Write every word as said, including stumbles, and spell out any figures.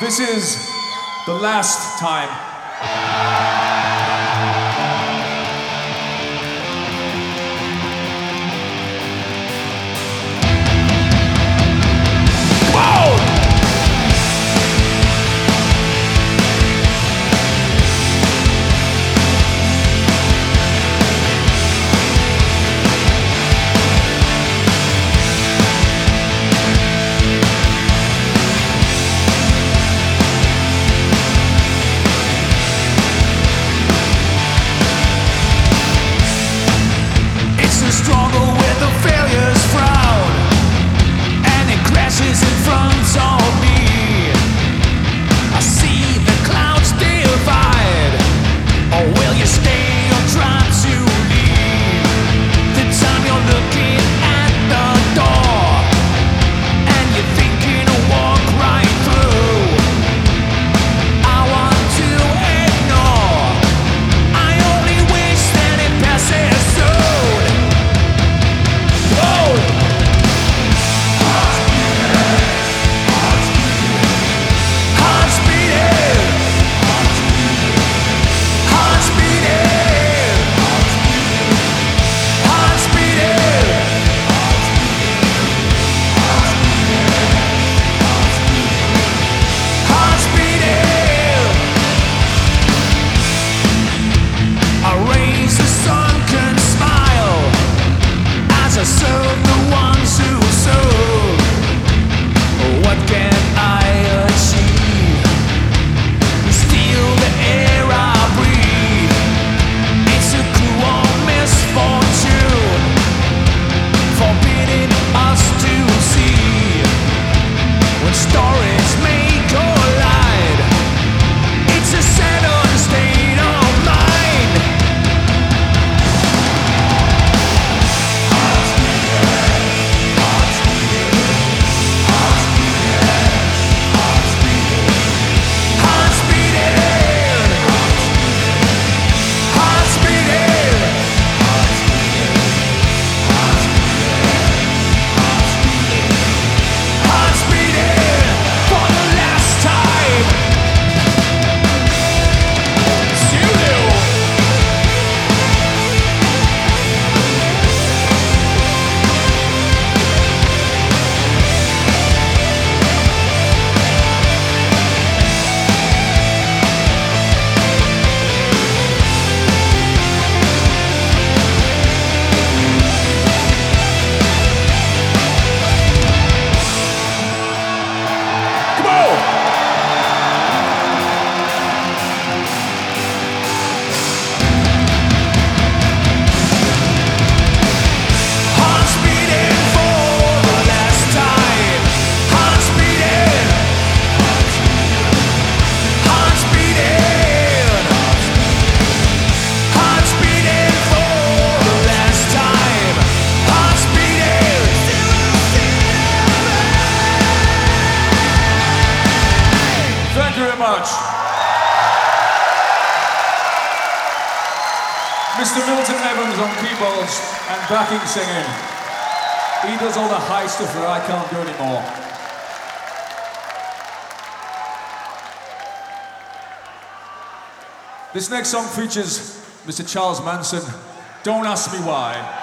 This is the last time. Struggle with the failures frown, and it crashes in front of me. I see the clouds divide. Or will you stay or try to leave? The time you're looking at the door, and you're thinking to walk right through. I want to ignore. I only wish that it passes soon. Serve the ones who serve. What can I achieve? Steal the air I breathe. It's a cruel misfortune, forbidding us to see. When stories may collide, it's a settled state of mind. Much. Mister Milton Evans on keyboards and backing singing. He does all the high stuff that I can't do anymore. This next song features Mister Charles Manson. Don't ask me why.